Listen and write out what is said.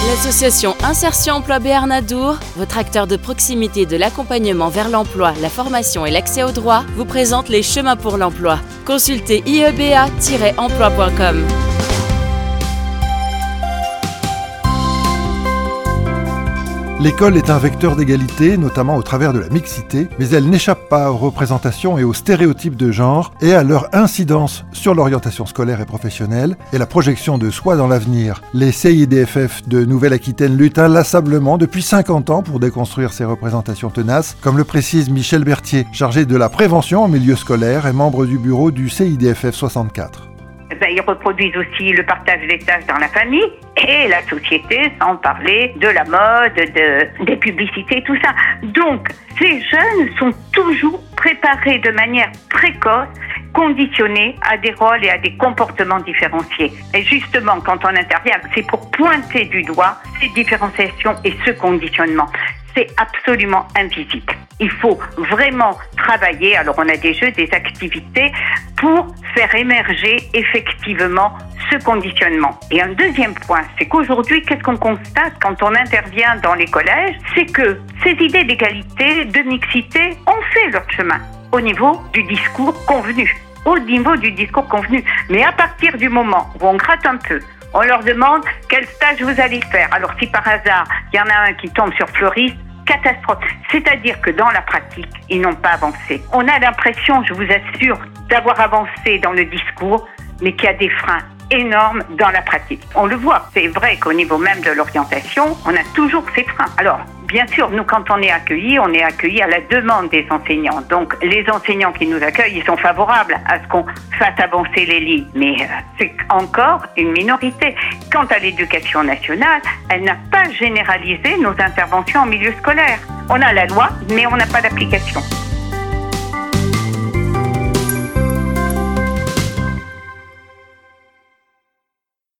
L'association Insertion Emploi Béarn Adour, votre acteur de proximité de l'accompagnement vers l'emploi, la formation et l'accès aux droits, vous présente les chemins pour l'emploi. Consultez ieba-emploi.com. L'école est un vecteur d'égalité, notamment au travers de la mixité, mais elle n'échappe pas aux représentations et aux stéréotypes de genre et à leur incidence sur l'orientation scolaire et professionnelle et la projection de soi dans l'avenir. Les CIDFF de Nouvelle-Aquitaine luttent inlassablement depuis 50 ans pour déconstruire ces représentations tenaces, comme le précise Michel Berthier, chargé de la prévention en milieu scolaire et membre du bureau du CIDFF 64. Ils reproduisent aussi le partage des tâches dans la famille et la société, sans parler de la mode, des publicités, tout ça. Donc, ces jeunes sont toujours préparés de manière précoce, conditionnés à des rôles et à des comportements différenciés. Et justement, quand on intervient, c'est pour pointer du doigt ces différenciations et ce conditionnement. C'est absolument invisible. Il faut vraiment travailler, alors on a des jeux, des activités, pour faire émerger effectivement ce conditionnement. Et un deuxième point, c'est qu'aujourd'hui, qu'est-ce qu'on constate quand on intervient dans les collèges? C'est que ces idées d'égalité, de mixité, ont fait leur chemin au niveau du discours convenu. Mais à partir du moment où on gratte un peu, on leur demande quel stage vous allez faire. Alors si par hasard, il y en a un qui tombe sur fleuriste, catastrophe. C'est-à-dire que dans la pratique, ils n'ont pas avancé. On a l'impression, je vous assure, d'avoir avancé dans le discours, mais qu'il y a des freins énormes dans la pratique. On le voit. C'est vrai qu'au niveau même de l'orientation, on a toujours ces freins. Alors, bien sûr, nous, quand on est accueillis à la demande des enseignants. Donc, les enseignants qui nous accueillent, ils sont favorables à ce qu'on fasse avancer les lignes. Mais c'est encore une minorité. Quant à l'éducation nationale, elle n'a pas généralisé nos interventions en milieu scolaire. On a la loi, mais on n'a pas d'application.